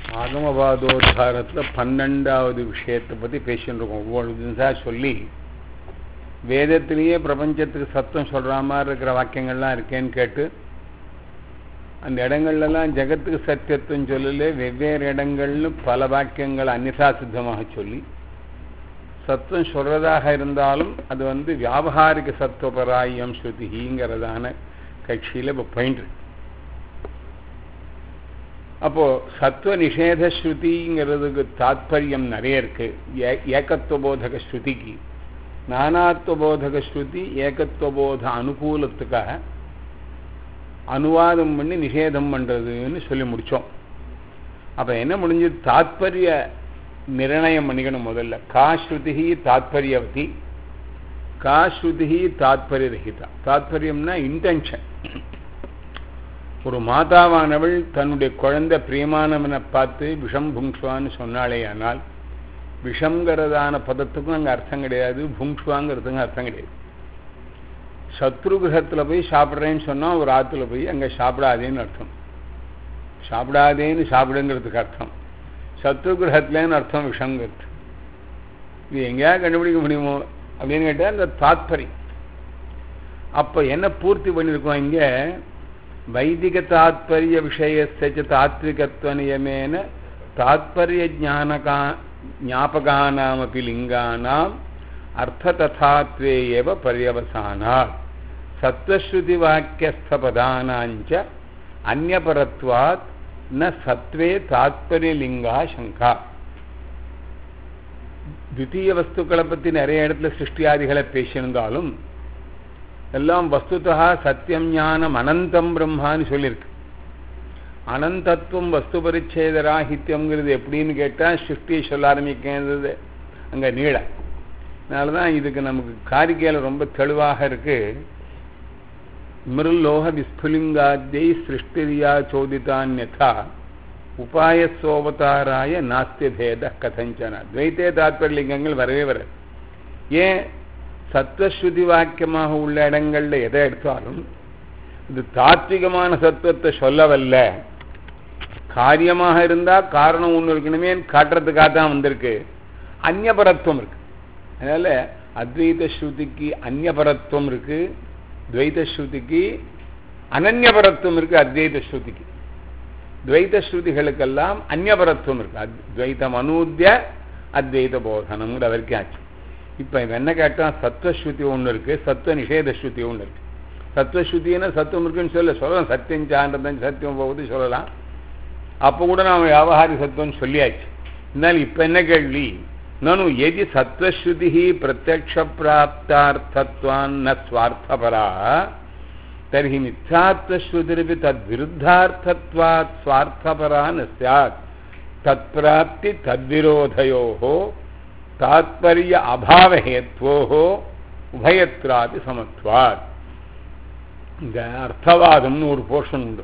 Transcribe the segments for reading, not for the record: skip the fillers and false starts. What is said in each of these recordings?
ஆகமவாதோத்தாரத்தில் 12வது விஷயத்தை பற்றி பேசிட்டு இருக்கோம். ஒவ்வொரு நிமிஷம் சொல்லி வேதத்திலேயே பிரபஞ்சத்துக்கு சத்தம் சொல்கிற மாதிரி இருக்கிற வாக்கியங்கள்லாம் இருக்கேன்னு கேட்டு அந்த இடங்கள்லாம் ஜெகத்துக்கு சத்தியத்துவம் சொல்லல, வெவ்வேறு இடங்கள்னு பல வாக்கியங்கள் அந்நியதா சித்தமாக சொல்லி சத்தம் சொல்கிறதாக இருந்தாலும் அது வியாபகாரிக சத்துவபராயம் ஸ்ருதிங்கிறதான கட்சியில் இப்போ பயின்று. அப்போது சத்துவ நிஷேத ஸ்ருதிங்கிறதுக்கு தாத்பரியம் நிறைய இருக்குது. ஏகத்துவபோதக ஸ்ருதிக்கு நானாத்வபோதக ஸ்ருதி ஏகத்துவபோத அனுகூலத்துக்காக அனுவாதம் பண்ணி நிஷேதம் பண்ணுறதுன்னு சொல்லி முடித்தோம். அப்போ என்ன முடிஞ்சு தாத்பரிய நிர்ணயம் பண்ணிக்கணும். முதல்ல கா ஸ்ருதி தாத்பரியவதி, கா ஸ்ருதி தாத்பரியரகிதா. தாத்பரியம்னா இன்டென்ஷன். ஒரு மாதாவானவள் தன்னுடைய குழந்தை பிரியமானவனை பார்த்து விஷம் புங்ஷ்வான்னு சொன்னாலே ஆனால் விஷங்கிறதான பதத்துக்கும் அங்கே அர்த்தம் கிடையாது, புங்ஷ்வாங்கிறதுக்கும் அர்த்தம் கிடையாது. சத்ருகிரகத்தில் போய் சாப்பிட்றேன்னு சொன்னால் ஒரு ஆற்றுல போய் அங்கே சாப்பிடாதேன்னு அர்த்தம். சாப்பிடாதேன்னு சாப்பிடுங்கிறதுக்கு அர்த்தம். சத்ருகிரகத்துலேன்னு அர்த்தம் விஷங்கிறது. இது எங்கேயாவது கண்டுபிடிக்க முடியுமோ அப்படின்னு கேட்டால் அந்த தாத்பரியம். அப்போ என்ன பூர்த்தி பண்ணியிருக்கோம் இங்கே? வைதிக தாத்பரிய விஷயஸ்ய தாத்விகத்துவ நியமேன தாத்பரிய ஞாபகானாமபி லிங்கானாம் அர்த்த ததாத்வே ஏவ பர்யவசானாத் சத்வஸ்ருதி வாக்கியஸ்த பதானாஞ்ச அந்யபரத்வாத் ந சத்வே தாத்பரியலிங்கா சங்கா. द्वितीय வஸ்துக்களை பற்றி நிறைய இடத்துல சிருஷ்டியாதிகளை பேசியிருந்தாலும் எல்லாம் வஸ்துதா சத்தியம் ஞானம் அனந்தம் பிரம்மான்னு சொல்லியிருக்கு. அனந்தத்துவம் வஸ்து பரிச்சேதராகித்யம்ங்கிறது எப்படின்னு கேட்டால் சிருஷ்டியை சொல்ல ஆரம்பிக்கிறது அங்கே நீள. அதனால தான் இதுக்கு நமக்கு காரிக்கையில் ரொம்ப தெளிவாக இருக்கு. மிருல்லோக விஸ்புலிங்காத்யை சிருஷ்டிரியா சோதிதான்யதா உபாயசோவதாராய நாஸ்திய பேத கதஞ்சன. துவைத்தே தாத்பரியலிங்கங்கள் வரவே வராது. ஏன்? சத்வஸ்ருதி வாக்கியமாக உள்ள இடங்களில் எதை எடுத்தாலும் இது தாத்விகமான சத்துவத்தை சொல்லவல்ல. காரியமாக இருந்தால் காரணம் ஒன்று இருக்கணுமே காட்டுறதுக்காக தான் வந்திருக்கு. அந்நியபரத்துவம் இருக்கு. அதனால அத்வைத ஸ்ருதிக்கு அந்நியபரத்துவம் இருக்கு, துவைத ஸ்ருதிக்கு அனன்யபரத்துவம் இருக்கு. அத்வைத ஸ்ருதிக்கு துவைத ஸ்ருதிகளுக்கெல்லாம் அந்நியபரத்துவம் இருக்கு. துவைதம் அனூத்திய அத்வைத போதனம்ங்கிற வரைக்கும் ஆச்சு. இப்போ என்ன கேட்டால் சத்வஸ்ருதி ஒன்று இருக்கு, சத்துவ நிஷேத ஸ்ருதி ஒன்று இருக்கு. சத்வஸ்ருத்தின்னா சத்துவம் இருக்குன்னு சொல்லலாம், சத்தியம் சான்றதன் சத்தியம் போகுது சொல்லலாம். அப்போ கூட நாம் வியாபகாரி சத்துவம்னு சொல்லியாச்சு. இருந்தாலும் இப்போ என்ன கேள்வி? நானும் எதி சத்வஸ்ருதி பிரத்யக்ஷ பிராப்தார்த்தத்வான் ந ஸ்வார்த்தபரா தர்ஹி மித்யாத்வஸ்ருதிரபி தத் விருத்தார்த்தத்வாத் ஸ்வார்த்தபரா ந ஸ்யாத் தத் பிராப்தி தத்விரோதயோஹோ தாத்பரிய அபாவஹேத்வோஹோ உபயத்ராபி சமத்வாத். இந்த அர்த்தவாதம்னு ஒரு போர்ஷன் உண்டு.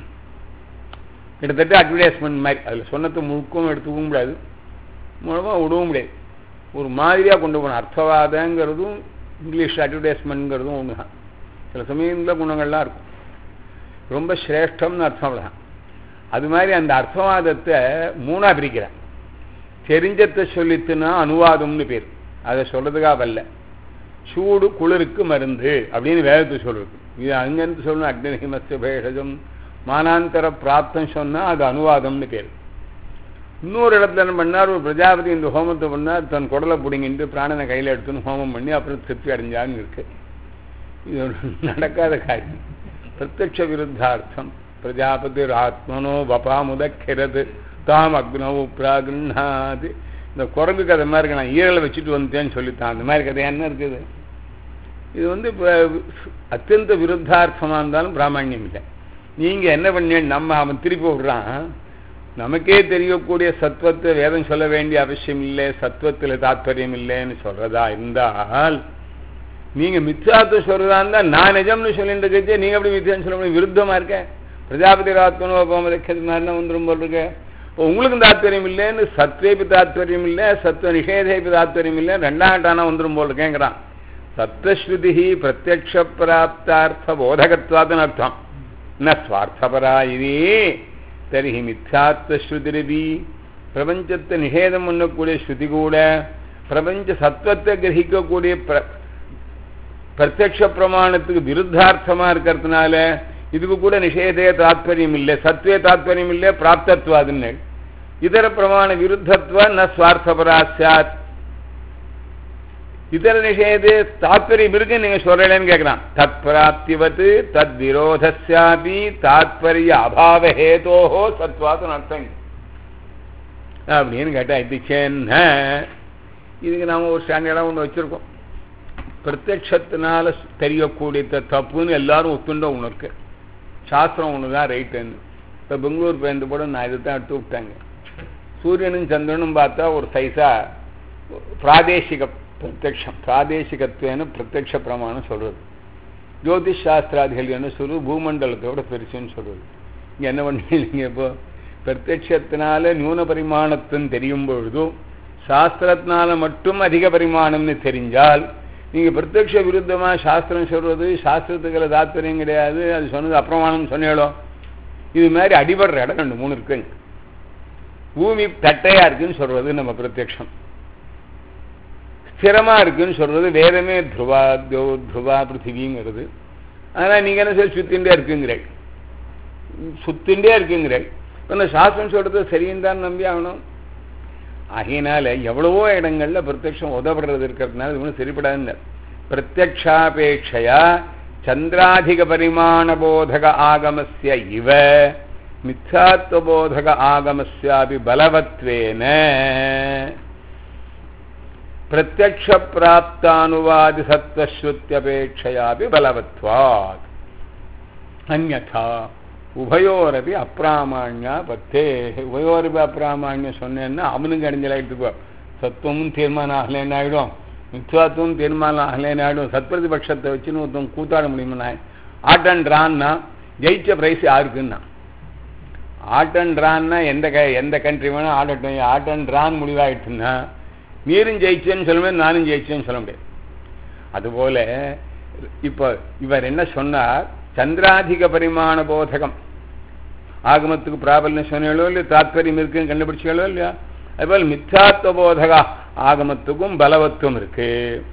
கிட்டத்தட்ட அட்வர்டைஸ்மெண்ட் மாதிரி. அதில் சொன்னது முழுக்கவும் எடுத்துக்கவும் முடியாது, மூலமாக விடவும் முடியாது. ஒரு மாதிரியாக கொண்டு போகணும். அர்த்தவாதங்கிறதும் இங்கிலீஷ் அட்வர்டைஸ்மெண்ட்ங்கிறதும் ஒன்று தான். சில சமயங்களில் குணங்கள்லாம் இருக்கும். ரொம்ப சிரேஷ்டம்னு அர்த்தம் தான். அது மாதிரி அந்த அர்த்தவாதத்தை மூணாக பிரிக்கிறேன். தெரிஞ்சத்தை சொல்லித்துனா அனுவாதம்னு பேர். அதை சொல்கிறதுக்காக வரல. சூடு குளிருக்கு மருந்து அப்படின்னு வேதத்தை சொல்றது. இது அங்கேருந்து சொல்லணும். அக்னிஹிமஸ்ய பேஷஜம் மானாந்தர பிராப்தம் சொன்னால் அது அனுவாதம்னு பேர். இன்னொரு இடத்துல என்ன பண்ணார்? ஒரு பிரஜாபதி இந்த ஹோமத்தை பண்ணார். தன் குடலை பிடிங்கிட்டு பிராணனை கையில் எடுத்துன்னு ஹோமம் பண்ணி அப்புறம் திருப்தி அடைஞ்சான்னு இருக்கு. இது நடக்காத காரியம். பிரத்யக்ஷ விருத்தார்த்தம். பிரஜாபதி ஆத்மனோ வபாமுதக்கிறது தாம் அக்னவு பிராகிருண்ணாது. இந்த குரங்கு கதை மாதிரி இருக்கு. நான் ஈரலை வச்சுட்டு வந்துட்டேன்னு சொல்லித்தான். அந்த மாதிரி கதை என்ன இருக்குது? இது அத்தியந்த விருத்தார்த்தமாக இருந்தாலும் பிராமணியம் இல்லை. நீங்கள் என்ன பண்ண நம்ம அவன் திருப்பி விடுறான். நமக்கே தெரியக்கூடிய சத்துவத்தை வேதம் சொல்ல வேண்டிய அவசியம் இல்லை, சத்துவத்தில் தாத்பரியம் இல்லைன்னு சொல்றதா இருந்தால் நீங்கள் மித்யாத்துவம் சொல்றதா இருந்தால் நான் நிஜம்னு சொல்லிட்டு இருக்கே. நீங்கள் எப்படி மித்யான்னு சொல்ல முடியும்? விருத்தமாக இருக்கேன். பிரஜாபதி ஆத்மனோபமதக்கிறது மாதிரினா வந்துடும் போல் இருக்கு. இப்போ உங்களுக்கும் தாத்பரியம் இல்லைன்னு சத்வேபி தாத்பரியம் இல்லை, சத்வ நிஷேதேபி தாத்பரியம் இல்லை, ரெண்டாண்டானா வந்துடும் போல் இருக்கேங்கிறான். சத்வஸ்ருதி பிரத்யக்ஷ பிராப்தார்த்த போதகத்வாதுன்னு அர்த்தம். ந ஸ்வார்த்தபரா இது தரிஹி மித்யாத்வ ஸ்ருதிரபி பிரபஞ்சத்தை நிஷேதம் பண்ணக்கூடிய ஸ்ருதி கூட பிரபஞ்ச சத்வத்தை கிரகிக்கக்கூடிய பிரத்யக்ஷ பிரமாணத்துக்கு விருத்தார்த்தமா இருக்கிறதுனால இதுக்கு கூட நிஷேதே தாத்பரியம் இல்லை, சத்வே தாத்பரியம் இல்லை, பிராப்தத்வாதுன்னு. இதர பிரமாண விருத்தத்வ ந ஸ்வார்த்தபரா சாத். இதர நிஷேதே தாத்பரியம் இருக்குன்னு நீங்க சொல்றேன்னு கேட்கிறான். தத் பிராப்திவத் தத் விரோதஸ்யாபி தாத்பரிய அபாவ ஹேதோஹோ சத்வாத்து அர்த்தம் அப்படின்னு கேட்டா இதுச்சேன்ன. இதுக்கு நாம ஒரு ஸ்டாண்டர்டா ஒன்று வச்சிருக்கோம். பிரத்யட்சத்தினால தெரியக்கூடிய தப்புன்னு எல்லாரும் ஒத்துண்ட ஒன்று இருக்கு. சாஸ்திரம் ஒன்று தான் ரைட்டுன்னு. இப்போ பெங்களூர் பேருந்து கூட நான் இதை தான் எடுத்து விட்டாங்க. சூரியனும் சந்திரனும் பார்த்தா ஒரு சைஸா பிராதேசிக பிரத்யக்ஷம், பிராதேசிகத்துவன்னு பிரத்யக்ஷ பிரமாணம் சொல்றது. ஜோதிஷ் சாஸ்திராதிகள் என்ன சொல்றது, பூமண்டலத்தோட பெருசுன்னு சொல்றது. இங்க என்ன பண்ணீங்க, இப்போ பிரத்யட்சத்தினால நியூன பரிமாணத்துன்னு தெரியும் பொழுதும் சாஸ்திரத்தினால மட்டும் அதிக பரிமாணம்னு தெரிஞ்சால் நீங்க பிரத்யக்ஷ விருத்தமா சாஸ்திரம் சொல்றது சாஸ்திரத்துக்குள்ள தாத்பரியம் கிடையாது, அது சொன்னது அப்பிரமாணம் சொன்னேளோ. இது மாதிரி அடிபடுற இடம் 2-3 இருக்குங்க. பூமி தட்டையா இருக்குன்னு சொல்றது நம்ம பிரத்யக்ஷம், ஸ்திரமா இருக்குன்னு சொல்றது வேதமே துருவா துருவா பிருத்திவிங்கிறது. ஆனா நீங்க என்ன சொல்லி சுத்தின்ண்டே இருக்குங்கிறேன், சுத்தின்ண்டே இருக்குங்கிறேன். இப்போ சாஸ்திரம் சொல்றது சரின்னு தான் நம்பி ஆகணும். ஆகையினால எவ்வளவோ இடங்கள்ல பிரத்யக்ஷம் உதவுறது இருக்கிறதுனால இது ஒன்றும் சரிப்படாதுன்னு. பிரத்யக்ஷாபேட்சையா சந்திராதிக பரிமாண போதக ஆகமஸ்ய இவ மித்யாத்வ போதக ஆகமஸ்யாபி பலவத்வேன பிரத்யக்ஷ பிராப்தானுவாதி சத்வஸ்ருத்யபேட்சையாபி பலவத்வாத் அன்யதா உபயோரபி அப்பிராமாண்யா பத்தே. உபயோரபி அப்பிராமாண்யம் சொன்னேன்னா அவனுக்கு அடைஞ்சலாயிட்டு சத்துவமும் தீர்மானம் ஆகலைன்னு ஆகிடும், மித்யாத்துவம் தீர்மானம் ஆகலைன்னு ஆகிடும். சத்பிரதிபட்சத்தை வச்சுன்னு ஒருத்தவங்க கூத்தாட முடியுமா? ஆர்ட் அண்ட் ட்ரான்னா ஜெயிச்ச பிரைஸ் யாருக்குன்னா, ஆர்ட் அண்ட் ட்ரான்னா எந்த கண்ட்ரி வேணா ஆடட்டும், ஆர்ட் அண்ட் ட்ரான் முடிவாயிட்டுன்னா நீரும் ஜெயிச்சேன்னு சொல்லுவேன், நானும் ஜெயிச்சேன்னு சொல்ல முடியாது. அதுபோல இப்போ இவர் என்ன சொன்னார், சந்திராதிக பரிமாண போதகம் ஆகமத்துக்கு பிராபல்யம் சொன்னாலோ இல்லையா, தாத்பரியம் இருக்குன்னு கண்டுபிடிச்சாலோ இல்லையா, அதுபோல் மித்யாத்வ போதக ஆகமத்துக்கும் பலவத்துவம் இருக்கு.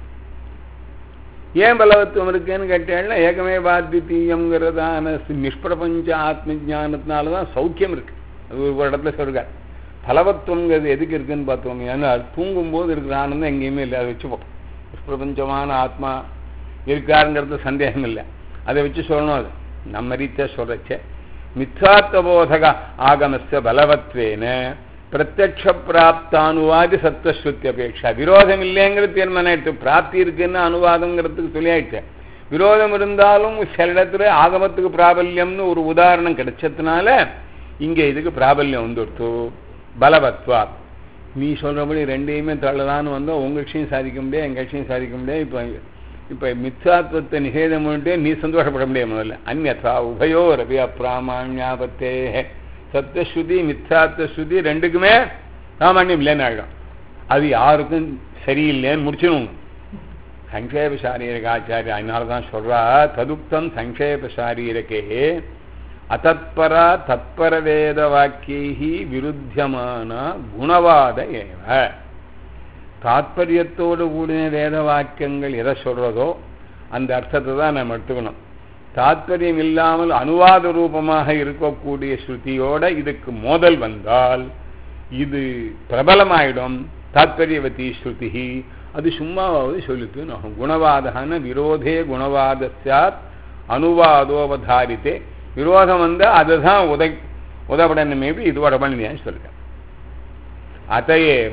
ஏன் பலவத்துவம் இருக்குன்னு கேட்டேன்னா ஏகமேவாத்விதீயம்ங்கிறதான நிஷ்பிரபஞ்ச ஆத்ம ஜானத்தினாலதான் சௌக்கியம் இருக்கு. அது ஒரு இடத்துல சொல்றார். பலவத்துவங்கிறது எதுக்கு இருக்குன்னு பார்த்தோம், ஏன்னா தூங்கும்போது இருக்கிற ஆனந்தம் எங்கேயுமே இல்லை, அதை வச்சுப்போம். நிஷ்பிரபஞ்சமான ஆத்மா இருக்காருங்கிறது சந்தேகம் இல்லை, அதை வச்சு சொல்லணும். அது நம்ம ரீதியா சொல்றச்ச மித்யாத்வ போதக ஆகமஸ்ய பலவத்வேன பிரத்யக்ஷ பிராப்தானுவாதி சத்வஸ்ருத்தி அபேட்சா. விரோதம் இல்லைங்கிறது தீர்மானம் ஆயிடுச்சு. பிராப்தி இருக்குன்னு அனுவாதங்கிறதுக்கு சொல்லி ஆயிடுச்சு. விரோதம் இருந்தாலும் சில இடத்துல ஆகமத்துக்கு பிராபல்யம்னு ஒரு உதாரணம் கிடைச்சதுனால இங்க இதுக்கு பிராபல்யம் வந்துடுத்து. பலவத்வா நீ சொல்றபடி ரெண்டையுமே தள்ளதான்னு வந்தோம். உங்க கட்சியும் சாதிக்க முடியாது, எங்க கட்சியும் சாதிக்க முடியாது. இப்ப மித்யாத்வத்தை நிஷேதம் பண்ணிட்டு நீ சந்தோஷப்பட முடியாது. முதல்ல அந்யதா உபயோ ரவி அப்பிராமாண்யாபத்தே. சத்வஸ்ருதி மித்யாத்வஸ்ருதி ரெண்டுக்குமே சாமானியம் இல்லைன்னு ஆகிடும். அது யாருக்கும் சரியில்லைன்னு முடிச்சிடணும். சங்கேப சாரீரக ஆச்சாரிய அதனாலதான் சொல்றா, ததுக்தம் சங்கேப சாரீரகே அதத்பரா தத்பர வேத வாக்கியை விருத்தியமான குணவாத ஏவ. தாத்பரியத்தோடு கூடிய வேத வாக்கியங்கள் எதை சொல்றதோ அந்த அர்த்தத்தை தான் நம்ம எடுத்துக்கணும். தாத்பரியம் இல்லாமல் அனுவாத ரூபமாக இருக்கக்கூடிய ஸ்ருதியோட இதுக்கு மோதல் வந்தால் இது பிரபலமாயிடும். தாத்பரியவதி ஸ்ருதி அது சும்மாவது சொல்லிட்டு நான் குணவாதன விரோதே குணவாத சாத் அனுவாதோவதாரித்தே. விரோதம் வந்து அதுதான் உதப்படணுமே இது உடம்பு சொல்றேன். அதையேவ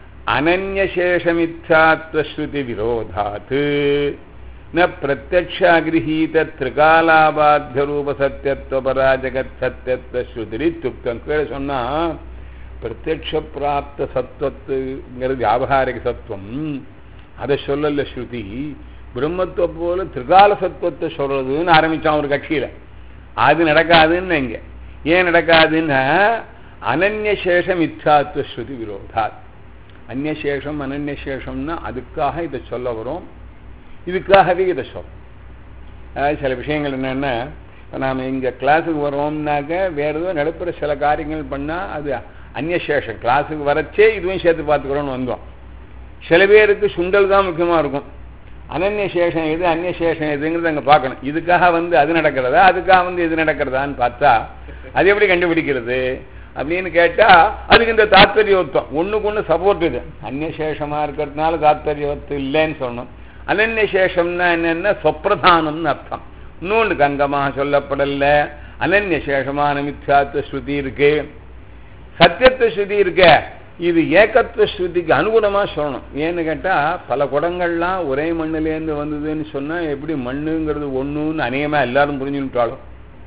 அனன்யசேஷமித்யாத்வஸ்ருதி விரோதாத் ந பிரத்யக்ஷாகிரஹீத திரிகாலாபாத்திய ரூப சத்தியத்வபரா ஜெகத் சத்தியத்வஸ்ருதிரித்யுக்தம். கீழே சொன்னா பிரத்யக்ஷ பிராப்த சத்வத்துங்கிறது வியாபகாரிக சத்துவம், அதை சொல்லல ஸ்ருதி. பிரம்மத்துவ போல திரிகால சத்துவத்தை சொல்றதுன்னு ஆரம்பிச்சான் ஒரு கட்சியில. அது நடக்காதுன்னு இங்க. ஏன் நடக்காதுன்னா அனன்யசேஷம் இச்சாத்வ ஸ்ருதி விரோதாத். அந்நசேஷம் அனன்யசேஷம்னா அதுக்காக இதை சொல்ல வரும், இதுக்காகவே இதை சொல்லும். அதாவது சில விஷயங்கள் என்னன்னா இப்போ நாம் இங்கே கிளாஸுக்கு வரோம்னாக்க வேறு ஏதோ நடுப்புற சில காரியங்கள் பண்ணால் அது அந்நியசேஷம். கிளாஸுக்கு வரச்சே இதுவும் சேர்த்து பார்த்துக்கிறோன்னு வந்தோம். சில பேருக்கு சுண்டல் தான் முக்கியமாக இருக்கும். அனன்யசேஷம் எது அந்நியசேஷம் எதுங்கிறது அங்கே பார்க்கணும். இதுக்காக அது நடக்கிறதா, அதுக்காக இது நடக்கிறதான்னு பார்த்தா அது எப்படி கண்டுபிடிக்கிறது அப்படின்னு கேட்டால் அதுக்கு இந்த தாத்பரியவத்தம் ஒன்றுக்கு ஒன்று சப்போர்ட். இது அந்நியசேஷமாக இருக்கிறதுனால தாத்பரியவத்தம் இல்லைன்னு சொல்லணும். அனன்யசேஷம்னா என்னென்ன சொப்பிரதானம்னு அர்த்தம். இன்னொன்று கங்கமாக சொல்லப்படல. அனன்யசேஷமான மித்யாத்வ ஸ்ருதி இருக்கு, சத்தியத்துவ ஸ்ருதி இருக்க. இது ஏகத்துவ ஸ்ருதிக்கு அனுகுணமாக சொல்லணும். ஏன்னு கேட்டால் பல குடங்கள்லாம் ஒரே மண்ணிலேருந்து வந்ததுன்னு சொன்னால் எப்படி மண்ணுங்கிறது ஒன்றுன்னு அநேகமாக எல்லாரும் புரிஞ்சுட்டாலும்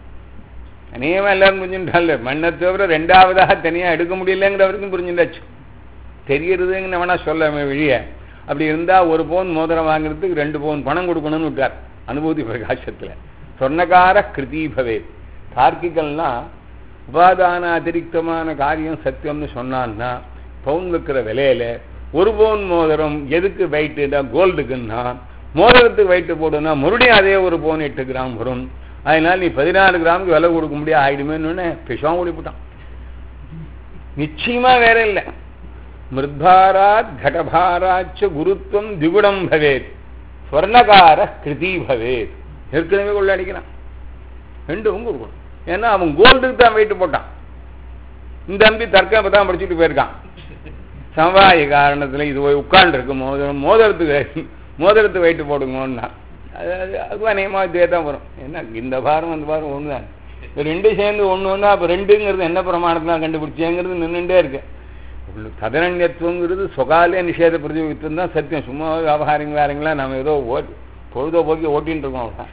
மண்ணை தவிர ரெண்டாவதாக தனியாக எடுக்க முடியலைங்கிற வரைக்கும் புரிஞ்சுட்டாச்சு. தெரிகிறதுங்கன்னு வேணா சொல்ல வெளியே. அப்படி இருந்தால் ஒரு பவுன் மோதிரம் வாங்குறதுக்கு 2 பவுன் பணம் கொடுக்கணும்னு விட்டார் அனுபூதி பிரகாசத்தில். சொர்ணகார கிருதிபவே. தார்க்கிகள்லாம் உபாதான அதிரிக்தமான காரியம் சத்தியம்னு சொன்னான்னா பவுன் வைக்கிற விலையில 1 பவுன் மோதிரம் எதுக்கு வெயிட்டுனா கோல்டுக்குன்னா மோதிரத்துக்கு வெயிட்டு போடுனா மறுபடியும் அதே 1 பவுன் 8 கிராம் வரும். அதனால நீ 14 கிராமுக்கு விலை கொடுக்க முடியாது ஆயிடுமேன்னு பிஷம் ஓடிவிட்டான். நிச்சயமா வேற இல்லை. மிருத்பாராத் கடபாராச்ச குருத்துவம் திகுணம் பவேத் ஸ்வர்ணகார கிருதி பவேத். ஏற்கனவே கொள்ள அடிக்கிறான். 2 கொடுக்கணும். ஏன்னா அவன் கோல்டுக்கு தான் வெயிட்டு போட்டான். இந்த தம்பி தர்க்கம் தான் படிச்சுட்டு போயிருக்கான். சமவாய காரணத்தில் இது போய் உட்கார்ந்து இருக்கு மோதிரத்துக்கு வெயிட்டு போடுங்கன்னா அது அநேகமாக இதே தான் வரும். ஏன்னா இந்த பாரம் அந்த பாரம் ஒன்று தான். இப்போ 2 சேர்ந்து ஒன்று அப்போ 2ங்கிறது என்ன பிரமாணத்தில் கண்டுபிடிச்சேங்கிறது நின்றுட்டே இருக்கு. ததனன்யத்துவங்கிறது சொகாலே நிஷேத பிரதியோகித்தம் தான் சத்தியம். சும்மா வியாபாரிங்க வேறங்களா நம்ம ஏதோ பொழுதுபோக்கி ஓட்டின்னு இருக்கோம். அவ்வளோதான்.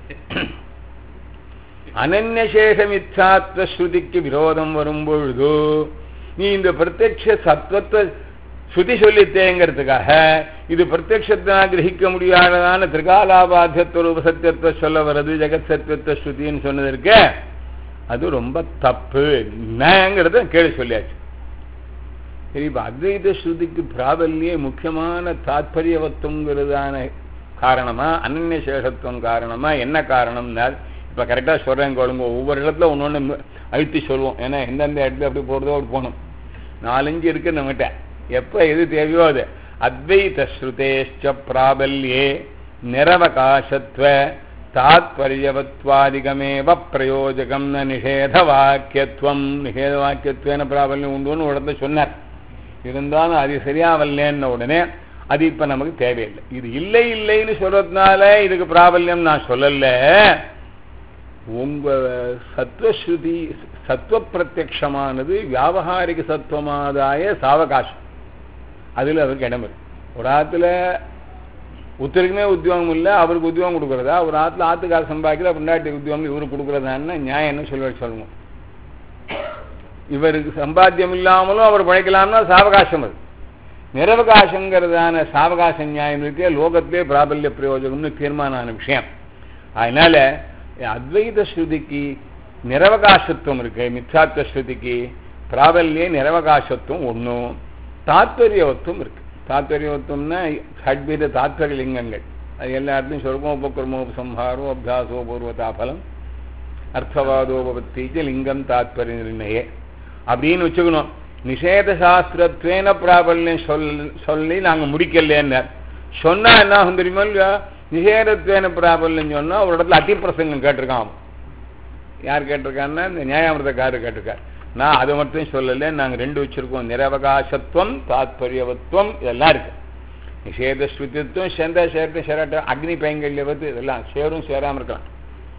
அனன்யசேஷ மித்யாத்வ ஸ்ருதிக்கு விரோதம் வரும்பொழுது நீ இந்த பிரத்யக்ஷ சத்வத்தை ஸ்ருதி சொல்லித்தேங்கிறதுக்காக இது பிரத்யக்ஷத்தினால் கிரகிக்க முடியாததான திரிகாலாபாத்தியத்துவ ரூப சத்தியத்துவ சொல்ல வர்றது ஜெகத் சத்தியத்துவ ஸ்ருதின்னு சொன்னதற்கு அது ரொம்ப தப்பு என்னங்கிறத கேள்வி சொல்லியாச்சு. சரி, இப்போ அத்வைத ஸ்ருதிக்கு பிராபல்யே முக்கியமான தாத்பரியவத்துவங்கிறதான காரணமா அனன்யசேஷத்துவம் காரணமா என்ன காரணம்னா இப்போ கரெக்டாக சொல்கிறேன் கேளுங்க. ஒவ்வொரு இடத்துல ஒன்று அழுத்தி சொல்லுவோம். ஏன்னா எந்தெந்த இடத்துல அப்படி போகிறதோ அப்படி போகணும். 4-5 இருக்கு நம்மகிட்ட. எப்போ எது தேவையோ அது. அத்வைத ஸ்ருதேஷ்ச பிராபல்யே நிரவகாசத்வ தாத்பரியவத்வாதிகமேவ பிரயோஜகம் நிஷேத வாக்கியத்துவம். நிஷேத வாக்கியத்துவன பிராபல்யம் உண்டுன்னு ஒரு இடத்துல சொன்னார். இருந்தாலும் அது சரியா வரலன்ன உடனே அது இப்போ நமக்கு தேவையில்லை. இது இல்லைன்னு சொல்றதுனால இதுக்கு பிராபல்யம் நான் சொல்லல. உங்க சத்வஸ்ருதி சத்வ பிரத்யக்ஷமானது வியாபகாரிக சத்துவமாதாய சாவகாசம். அதில் அவருக்கு இடம் இருக்கு. ஒரு ஆற்றுல ஒருத்தருக்குமே உத்தியோகம் இல்லை, அவருக்கு உத்தியோகம் கொடுக்குறதா, ஒரு ஆற்றுல ஆற்றுக்கார சம்பாதிக்கிற பொண்டாட்டி உத்தியோகம் இவருக்கு கொடுக்குறதான்னு நியாயம் என்ன சொல்லுவோம். இவருக்கு சம்பாத்தியம் இல்லாமலும் அவர் பழைக்கலாம்னா சாவகாசம். அது நிரவகாசங்கிறதான சாவகாச நியாயம் இருக்கே லோகத்திலே பிராபல்ய பிரயோஜகம்னு தீர்மானமான விஷயம். அதனால அத்வைத ஸ்ருதிக்கு நிரவகாசத்துவம் இருக்கு, மித்யாத்வ ஸ்ருதிக்கு பிராபல்யே நிரவகாசத்துவம் ஒன்றும் தாத்பரியவத்துவம் இருக்கு. தாத்பரியவத்துவம்னா ஷட்வித தாத்பரிய லிங்கங்கள். அது எல்லா இடத்துலையும் சொல்லுவோம். உபக்கிரமோபசம்ஹாரோ அபியாசோ பூர்வதாபலம் அர்த்தவாதோபத்திக்கு லிங்கம் தாத்பரிய நிர்ணயே அப்படின்னு வச்சுக்கணும். நிஷேத சாஸ்திரத்வேன பிராபல்யம் சொல்லி நாங்கள் முடிக்கலன்னு சொன்னா என்ன ஆகும் தெரியுமா இல்லையா? நிஷேதத்வேன பிராபல்யம் சொன்னா ஒரு இடத்துல அதிப்பிரசங்கம் கேட்டிருக்கான். யார் கேட்டிருக்காருன்னா இந்த நியாயாமிரதக்காரர் கேட்டிருக்கார். நான் அதை மட்டும் சொல்லலை, நாங்கள் 2 வச்சிருக்கோம். நிரவகாசத்துவம் தாத்பரியவத்துவம் இதெல்லாம் இருக்கு. நிஷேத ஸ்ருதித்துவம் சேர்ந்தா சேர்த்து சேராட்டம் அக்னி பைங்கல்யவத்து இதெல்லாம் சேரும் சேராமல் இருக்கலாம்.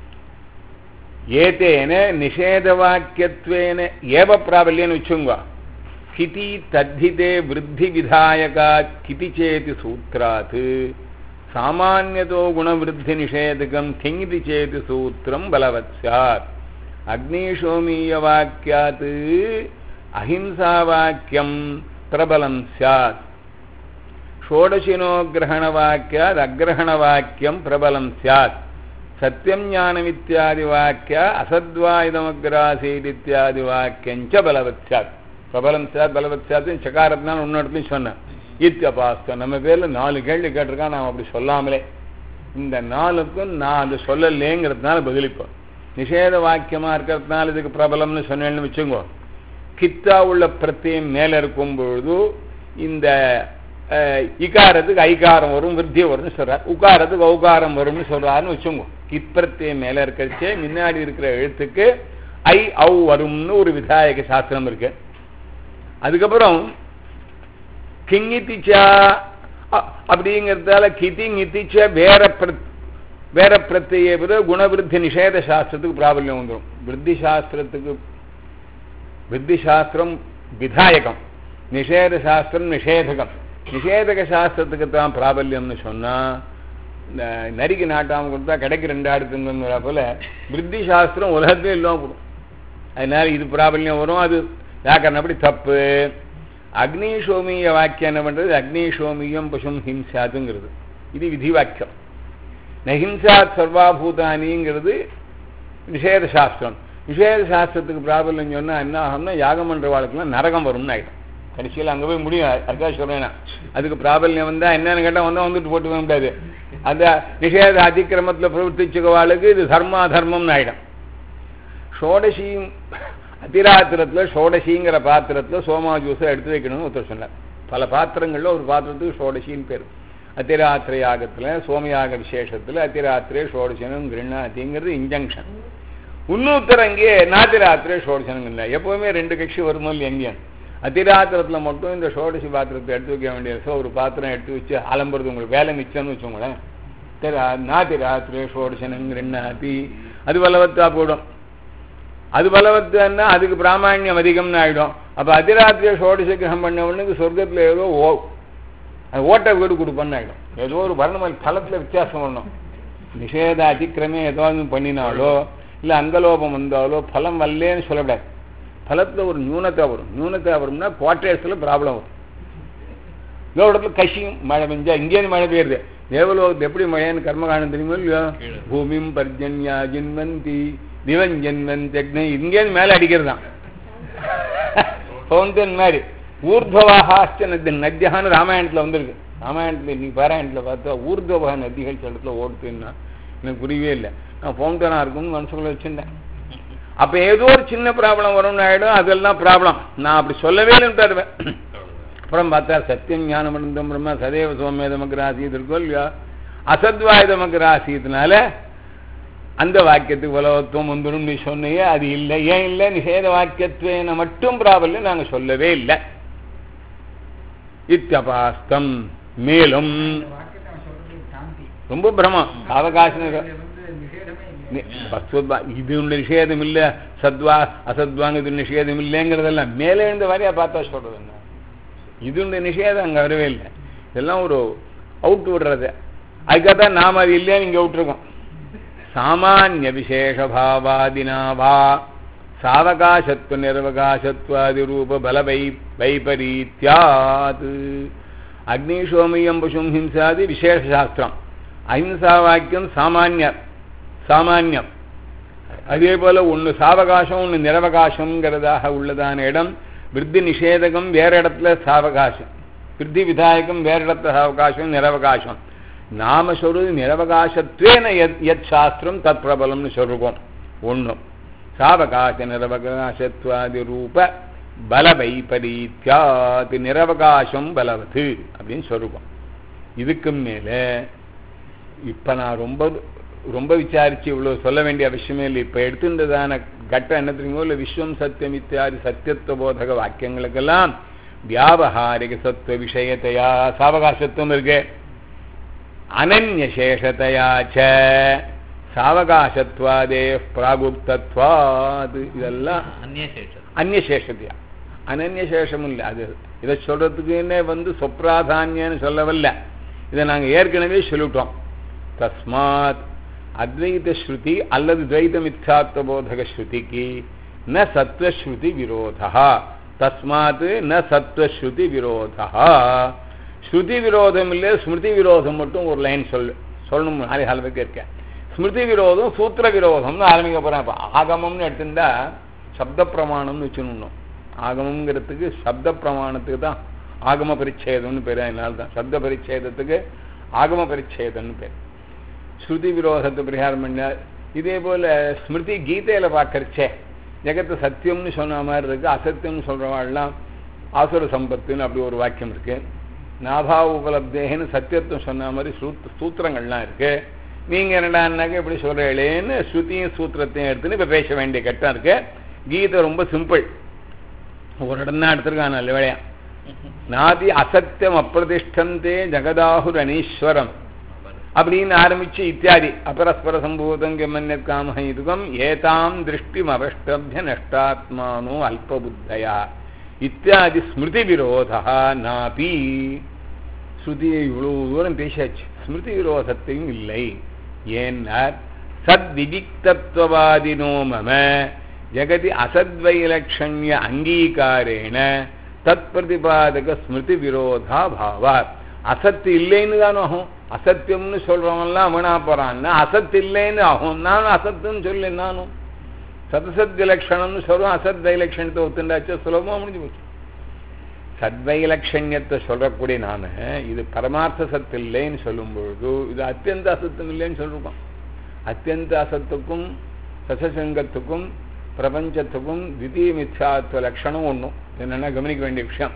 ஏதேன நிஷேத வாக்கியத்வேன ஏவ பிராபல்யன்னு வச்சுங்க. கிதி தத்திதே விருத்தி விதாயகா கிதி சேதி சூத்ராத் சாமான்யதோ குணவிருத்தி நிஷேதகம் கிங்கிதி சேதி சூத்திரம் பலவத் சாத். அக்னிஷோமீய வாக்கியாத் அஹிம்சா வாக்கியம் பிரபலம் சாத். ஷோடசினோ கிரகண வாக்கியாத் அக்ரஹண வாக்கியம் பிரபலம் சாத். சத்தியம் ஞானம் இத்தியாதி வாக்கிய அசத்வாயுதமக்ராசீத் இத்தியாதி வாக்கியஞ்ச பலவத் சாத். பிரபலம் சாத் பலவத் சாத் சகாரத்தினால ஒன்று இடத்துலையும் சொன்னேன். இத்தியபாஸ்தம் நம்ம பேரில் 4 கேள்வி கேட்டிருக்கான். நாம் அப்படி சொல்லாமலே இந்த 4க்கும் நான் அது சொல்லலேங்கிறதுனால பதிலிப்போம். நிஷேத வாக்கியமாக இருக்கிறதுனால இதுக்கு பிரபலம்னு சொன்னேன்னு வச்சுங்கோ. கித்தா உள்ள பிரத்தியம் மேலே இருக்கும் பொழுது இந்த இகாரத்துக்கு ஐகாரம் வரும், விருத்தி வரும்னு சொல்றார். உகாரத்துக்கு ஔகாரம் வரும்னு சொல்றாருன்னு வச்சுங்கோ. கித் பிரத்தியம் மேலே இருக்கிறச்சே முன்னாடி இருக்கிற எழுத்துக்கு ஐ ஔ வரும்னு ஒரு விதாயக சாஸ்திரம் இருக்கு. அதுக்கப்புறம் கிங்கித்திச்சா அப்படிங்கிறதால கிதி நித்திச்ச வேற பிரத்திய குணவிருத்தி நிஷேத சாஸ்திரத்துக்கு பிராபல்யம் வந்துடும். விருத்தி சாஸ்திரம் விதாயகம், நிஷேத சாஸ்திரம் நிஷேதகம். நிஷேதக சாஸ்திரத்துக்கு தான் பிராபல்யம்னு சொன்னா நரிக்கு நாட்டாமல் கொடுத்தா கடைக்கு 2 ஆடுத்துங்கிற போல விருத்தி சாஸ்திரம் உலகத்திலே இல்லாமல் போடும். அதனால இது பிராபல்யம் வரும். அது வியாக்கரணப்படி தப்பு. அக்னிஷோமிய வாக்கியம் என்ன பண்றது? அக்னிஷோமியம் பசும் ஹிம்சாத்துங்கிறது இது விதி வாக்கியம். நஹிம்சாத் சர்வாபூதானிங்கிறது நிஷேத சாஸ்திரம். நிஷேத சாஸ்திரத்துக்கு பிராபல்யம் சொன்னா என்ன ஆகும்னா யாகம் பண்ற வாழ்க்கைலாம் நரகம் வரும்னு ஆகிடும். கடைசியில் அங்கே போய் முடியும். அதுக்காக சொல்றேன்னா அதுக்கு பிராபல்யம் வந்தா என்னன்னு கேட்டால் வந்துட்டு போட்டு முடியாது. அந்த நிஷேத அதிக்கிரமத்தில் பிரவர்த்திச்சுக்கவாளுக்கு இது தர்மாதர்மம்னு ஆகிடும். ஷோடசியும் அதிராத்திரத்தில் ஷோடசிங்கிற பாத்திரத்தில் சோமா ஜூஸை எடுத்து வைக்கணும்னு ஒருத்தர் சொன்னார். பல பாத்திரங்களில் ஒரு பாத்திரத்துக்கு ஷோடசின்னு பேர். அதிராத்திரை யாகத்தில் சோமயாக விசேஷத்தில் அதிராத்திரே ஷோடசனம் கிருண்ணாதிங்கிறது இன்ஜங்ஷன். இன்னொருத்தர் அங்கே நாத்திராத்திரே ஷோடசனம் இல்லை. எப்போவுமே 2 கட்சி வருமோ இல்லை எங்கேயும். அதிராத்திரத்தில் மட்டும் இந்த ஷோடசி பாத்திரத்தை எடுத்து வைக்க வேண்டிய ஒரு பாத்திரம் எடுத்து வச்சு அலம்புறது உங்களுக்கு வேலை மிச்சம்னு வச்சோங்களேன். நாத்திராத்திரே ஷோடசனம் கிருண்ணாதி அது பலவத்தா போயிடும். அது பலவத்துன்னா அதுக்கு பிராமணியம் அதிகம்னு ஆகிடும். அப்போ அதிராத்திரிய ஷோடச கிரகம் பண்ணவனுக்கு சொர்க்கத்தில் ஏதோ ஓட்ட வீடு கொடுப்பன்னு ஆகிடும். ஏதோ ஒரு வர்ணமல் தளத்தில் வித்தியாசம் வரணும். நிஷேத அதிக்கிரமே ஏதாவது பண்ணினாலோ இல்லை அங்கலோபம் வந்தாலோ பலம் வரலேன்னு சொல்லக்கூடாது. பலத்தில் ஒரு நியூனத்தை வரும். நியூனத்தை வரும்னா குவார்டர்ஸில் ப்ராப்ளம் வரும். இன்னொரு இடத்துல கஷியும் மழை பெஞ்சா இங்கேருந்து மழை பெய்யுது. தேவலோகத்தில் எப்படி மழைன்னு கர்மகாண்டம் தெரியுமோ இல்லையோ? பூமியும் பர்ஜன்யா ஜென்வந்தி திவன் ஜென்வன் ஜக்னை இங்கேருந்து மேலே அடிக்கிறது தான் ஃபவுண்டன் மாதிரி. ஊர்துவவாஹாஸ்ச நத்தியான்னு ராமாயணத்தில் வந்திருக்கு. ராமாயணத்தில் இன்னைக்கு பாராயணத்தில் பார்த்தா ஊர்துவ நதிகள் சில இடத்துல ஓடுதுன்னா எனக்கு புரியவே இல்லை. நான் ஃபவுண்டனாக இருக்கும்னு மனசுக்குள்ள வச்சுருந்தேன். அப்போ ஏதோ ஒரு சின்ன ப்ராப்ளம் வரும்னு ஆகிடும். அதெல்லாம் ப்ராப்ளம் நான் அப்படி சொல்லவே இல்லைன்னு தருவேன். அப்புறம் பார்த்தா சத்தியம் ஞானமனந்தம் பிரம்மா சதேவ சோமேதமக்கு ராசியது இருக்கோ இல்லையா? அசத்வாயுதமக்கு ராசியத்தினால அந்த வாக்கியத்துக்கு பலவத்துவம் வந்துடும் நீ சொன்னையே அது இல்லை. ஏன் இல்லை? நிஷேத வாக்கியத்துவேன மட்டும் பிராபல்யம் நாங்கள் சொல்லவே இல்லை. இத்தியபாஸ்தம். மேலும் ரொம்ப பிரமம் அவகாசம் இது நிஷேதம் இல்லை, சத்வா அசத்வாங்க இது நிஷேதம் இல்லைங்கிறதெல்லாம் மேலே இருந்த வரையா பார்த்தா சொல்றது என்ன? இது நிஷேதம் அங்கே வரவே இல்லை. இதெல்லாம் ஒரு அவுட் விடுறது. அதுக்காக தான் நாம் அது இல்லைன்னு இங்கே விட்டுருக்கோம். சாமானிய விசேஷ பாவாதினாவா சாவகாசத்வ நிரவகாசத்வாதி ரூப பல வைபரீத்யாது. அக்னிஷோமியம் பசும் ஹிம்சாதி விசேஷ சாஸ்திரம். அஹிம்சா வாக்கியம் சாமான்யம். அதே போல ஒன்று சாவகாசம் ஒன்று நிரவகாசங்கிறதாக உள்ளதான இடம். விருத்தி நிஷேதகம் வேற இடத்துல சாவகாசம், விருத்தி விதாயகம் வேற இடத்துல சாவகாசம் நிரவகாசம். நாம சொல்றது நிரவகாசத்வேன யத் சாஸ்திரம் தத் பிரபலம்னு சொல்லுவோம். ஒன்று சாவகாச நிரவகாசத்வாதி ரூப பல வைபரீத்யாது நிரவகாசம் பலவது அப்படின்னு சொல்லுவோம். இதுக்கு மேலே இப்போ நான் ரொம்ப விசாரிச்சு இவ்வளோ சொல்ல வேண்டிய அவசியமே இல்லை. இப்போ எடுத்துட்டதான கட்டம் என்ன தெரியுமோ இல்லை? விஸ்வம் சத்தியம் இத்தியாதி சத்தியத்துவ போதக வாக்கியங்களுக்கெல்லாம் வியாபகாரிக சத்துவ விஷயத்தையா சாவகாசத்துவம் இருக்கு. அனன்யசேஷத்தையாச்ச சாவகாசத்வாதே பிராகுப்தத்வாது இதெல்லாம் அந்நியசேஷத்தையா. அனன்யசேஷம் இல்லை. அது இதை சொல்றதுக்குன்னே சொப்ராதானியன்னு சொல்லவில்லை. இதை நாங்கள் ஏற்கனவே சொல்லிவிட்டோம். தஸ்மாத் அத்வைத ஸ்ருதி அல்லது துவைத மித்யாத்வ போதக ஸ்ருதிக்கு ந சத்வஸ்ருதி விரோதா. தஸ்மாத் ந சத்வஸ்ருதி விரோதா. ஸ்ருதி விரோதம் இல்லை, ஸ்மிருதி விரோதம் மட்டும் ஒரு லைன் சொல்லணும். அளவுக்கு இருக்கேன். ஸ்மிருதி விரோதம் சூத்திர விரோதம்னு ஆரம்பிக்க போகிறேன். இப்போ ஆகமம்னு எடுத்துட்டா சப்த பிரமாணம்னு வச்சுக்கணும். ஆகமங்கிறதுக்கு சப்த பிரமாணத்துக்கு தான் ஆகம பரிச்சேதம்னு பேர். அதனால தான் சப்த பரிச்சேதத்துக்கு ஆகம பரிச்சேதம்னு பேர். ஸ்ருதி விரோதத்தை பரிகாரம் பண்ண இதே போல ஸ்மிருதி கீதையில பார்க்கறச்சே ஜெகத்து சத்தியம்னு சொன்ன மாதிரி இருக்கு, அசத்தியம்னு சொல்றவாள்லாம் ஆசுர சம்பத்துன்னு அப்படி ஒரு வாக்கியம் இருக்கு. நாபா உபலப்தேன்னு சத்தியத்துவம் சொன்ன மாதிரி சூத்திரங்கள்லாம் இருக்கு. நீங்க என்னடான்னாக்க இப்படி சொல்றேன்னு ஸ்ருதியும் சூத்திரத்தையும் எடுத்துன்னு இப்ப பேச வேண்டிய கட்டம் இருக்கு. கீதை ரொம்ப சிம்பிள், ஒரு இடம் தான் எடுத்திருக்கான் நல்ல வேலையா. நாதி அசத்தியம் அப்பிரதிஷ்டந்தே ஜெகதாஹுர் அனீஸ்வரம் அப்படின்னு ஆரம்பிச்சு இத்தியாதி அபரஸ்பர சம்பூதம் கமன்யத் காமஹைதுகம் ஏதாம் திருஷ்டிம் அவஷ்டப்ய நஷ்டாத்மானோ அல்பபுத்தயா இத்தியாதி ஸ்மிருதி விரோதா நாபி. ஸ்ருதியை இவ்வளவு தூரம் பேசாச்சு, ஸ்மிருதி விரோதத்தையும் இல்லை. ஏன்னார் சத்விதிக்தத்வவாதினோ மம ஜெகதி அசத்வைலக்ஷண்ய அங்கீகாரேண தத் பிரதிபாதக ஸ்மிருதி விரோதா பாவாத். அசத்து இல்லைன்னு தானே ஆகும், அசத்தியம்னு சொல்றவன்லாம் அவனா போறான்னா அசத்து இல்லைன்னு ஆகும். நானும் அசத்துன்னு சொல்லு, நானும் சதசத்விலக்ஷணம்னு சொல்றோம், அசத்வைலக்ஷணத்தை ஒத்துண்டாச்சு, சுலபமா முடிஞ்சு போச்சு. சத்வைலக்ஷண்யத்தை சொல்லக்கூடிய நாம இது பரமார்த்த சத்து இல்லைன்னு சொல்லும் பொழுது இது அத்தியந்த அசத்தம் இல்லைன்னு சொல்லிருக்கோம். அத்தியந்த அசத்துக்கும் சசசங்கத்துக்கும் பிரபஞ்சத்துக்கும் தித்திய மித்யாத்வ லட்சணம் ஒன்றும் என்னன்னா கவனிக்க வேண்டிய விஷயம்.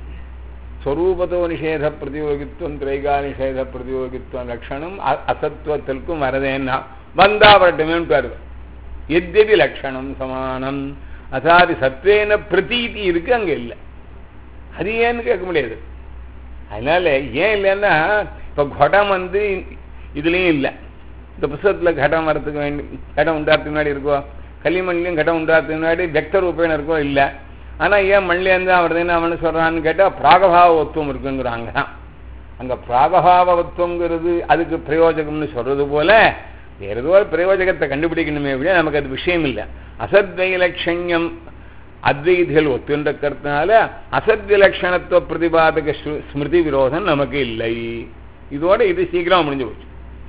ஸ்வரூபத்தோ நிஷேத பிரதியோகித்துவம் திரைகா நிஷேத பிரதியோகித்துவம் லட்சணம் அசத்துவத்திற்கும் வரதேன்னா வந்தா வரட்டுமேன்னு பாருங்க. எத்யபி லட்சணம் சமானம் அதாவது சத்வேன பிரதீதி இருக்கு, அங்க இல்லை. அது ஏன்னு கேட்க முடியாது. அதனால ஏன் இல்லைன்னா இப்ப கடம் இதுலயும் இல்லை. இந்த புத்தகத்துல கடம் வரத்துக்கு வேண்டி கடம் உண்டாறதுக்கு முன்னாடி இருக்கோ, களிமண்லையும் கடம் உண்டாறதுக்கு முன்னாடி வெக்டர் உபயோகம் இருக்கோ இல்லை. ஆனா ஏன் மண்லேருந்து வருதுன்னு அவனு சொல்றான்னு கேட்டா பிராகபாவத்துவம் இருக்குங்கிறாங்க. அங்க பிராகபாவத்துவங்கிறது அதுக்கு பிரயோஜகம்னு சொல்றது போல வேற ஏதோ பிரயோஜகத்தை கண்டுபிடிக்கணுமே விட நமக்கு அது விஷயம் இல்லை. அசத்வைலட்சண்யம் அத்வைதிகள் ஒத்துன்றதுனால அசத்விலட்சணத்துவ பிரதிபாதக ஸ்மிருதி விரோதம் நமக்கு இல்லை. இதோட இது சீக்கிரம் முடிஞ்சு போச்சு.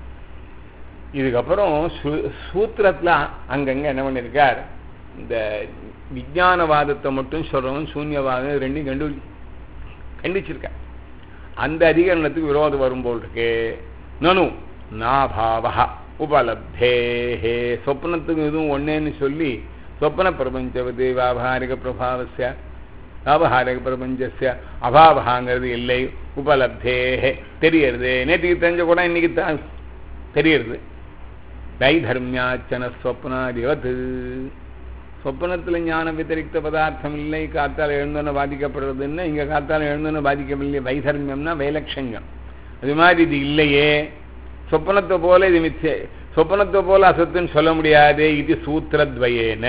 இதுக்கப்புறம் சூத்திரத்துல அங்கங்க என்ன பண்ணிருக்கார், இந்த விஞ்ஞானவாதத்தை மட்டும் சொல்றவன் சூன்யவாதம் ரெண்டையும் கண்டிச்சிருக்க. அந்த அதிகரணத்துக்கு விரோதம் வரும்போல் இருக்கு. நனு நாபாவஹ உபலப்தேஹே சொப்னத்துக்கு இதுவும் ஒன்னேன்னு சொல்லி சொப்ன பிரபஞ்சவது வியாபாரிக பிரபாவஸ்ய வியாபாரிக பிரபஞ்சஸ்ய அபாவகாங்கிறது இல்லை. உபலப்தேஹே தெரியறது, நேற்றுக்கு தெரிஞ்ச கூட இன்னைக்கு தான் தெரியறது. வைதர்மியாச்சன ஸ்வப்னாதிவத் சொப்னத்தில் ஞான வித்தரிக்த பதார்த்தம் இல்லை, காத்தால் எழுந்தோன்னு பாதிக்கப்படுறதுன்னு இங்க காத்தால் எழுந்தோன்னு பாதிக்கவில்லை. வைதர்மியம்னா வைலட்சண்யம். அது மாதிரி இது இல்லையே, சொப்பனத்தை போல இது மிச்சே, சொப்பனத்தை போல அசத்துன்னு சொல்ல முடியாது. இது சூத்திரத்வயேன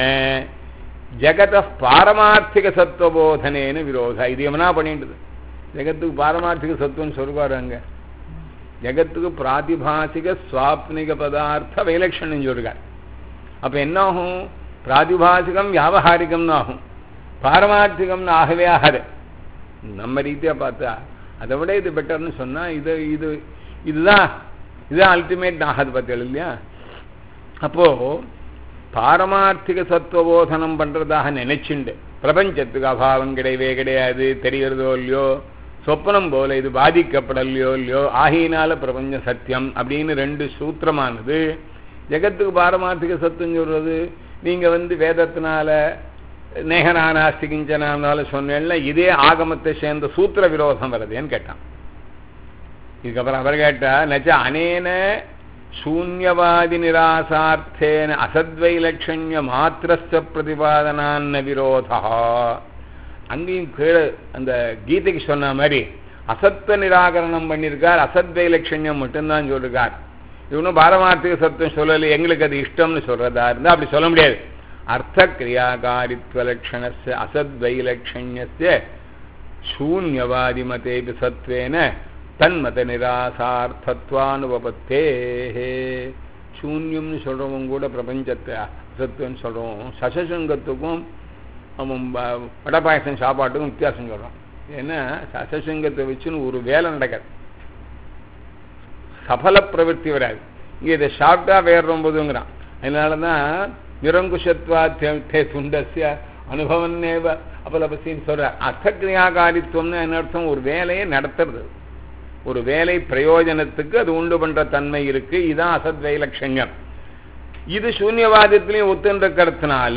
ஜெகத பாரமார்த்திக சத்துவபோதனேன்னு விரோதா. இது எவனா பண்ணிட்டு ஜெகத்துக்கு பாரமார்த்திக சத்துவன்னு சொல்லுவாரு. அங்க ஜெகத்துக்கு பிராதிபாசிக சுவாப்னிக பதார்த்த வைலட்சணம் சொல்றார். அப்ப என்ன ஆகும், பிராதிபாசிகம் வியாபகாரிகம்னு ஆகும், பாரமார்த்திகம்னு ஆகவே ஆகாது. நம்ம ரீதியா பார்த்தா அதை விட இது பெட்டர்னு சொன்னா இதுதான் அல்டிமேட் ஆகாது பார்த்தீங்க இல்லையா. அப்போ பாரமார்த்திக சத்துவபோதனம் பண்றதாக நினைச்சுண்டு பிரபஞ்சத்துக்கு அபாவம் கிடையவே கிடையாது, தெரிகிறதோ இல்லையோ, சொப்பனம் போல இது பாதிக்கப்படலையோ இல்லையோ, ஆகையினால பிரபஞ்ச சத்தியம் அப்படின்னு ரெண்டு சூத்திரமானது. ஜெகத்துக்கு பாரமார்த்திக சத்துவம் சொல்றது நீங்க வேதத்தினால நேகனாஸ்திகிஞ்சனால சொன்ன இதே ஆகமத்தை சேர்ந்த சூத்திர விரோதம் வருதுன்னு கேட்டான். இதுக்கப்புறம் அவர் கேட்டா நச்ச அனேன சூன்யவாதி நிராசார்த்தேன அசத்வைலட்சண்ய மாத்திரஸ்ய பிரதிபாதனான்ன விரோதா. அங்கேயும் கீழே அந்த கீதைக்கு சொன்ன மாதிரி அசத்த நிராகரணம் பண்ணியிருக்கார், அசத்வைலட்சண்யம் மட்டும்தான் சொல்லிருக்கார். இவனும் பாரமார்த்திக சத்துவம் சொல்லலை, எங்களுக்கு அது இஷ்டம்னு சொல்றதா இருந்தா அப்படி சொல்ல முடியாது. அர்த்த கிரியாகாரித்வ லட்சணஸ்ய அசத்வைலட்சண்யஸ்ய சூன்யவாதி மதேபி சத்வேன தன்மத நிராசார்த்தத்வானுபத்தே. சூன்யம்னு சொல்றவங்க கூட பிரபஞ்சத்தை அசத்துவன்னு சொல்றோம். சசசங்கத்துக்கும் அவன் வடபாயசம் சாப்பாட்டுக்கும் வித்தியாசம் சொல்றான். ஏன்னா சசசங்கத்தை வச்சுன்னு ஒரு வேலை நடக்காது, சபல பிரவருத்தி வராது. இங்க இதை சாப்பிட்டா வேற ரொம்பதுங்கிறான். அதனாலதான் நிரங்குஷத்வாத்தே துண்டசிய அனுபவன்னேவ அபலபசின்னு சொல்ற. அர்த்தக்கிரியாகாரித்துவம்னு என்ன அர்த்தம், ஒரு வேலையை நடத்துறது, ஒரு வேலை பிரயோஜனத்துக்கு அது உண்டு பண்ற தன்மை இருக்கு. இதுதான் அசத்வைலட்சண்யம். இது சூன்யவாதத்திலையும் ஒத்துன்றதுனால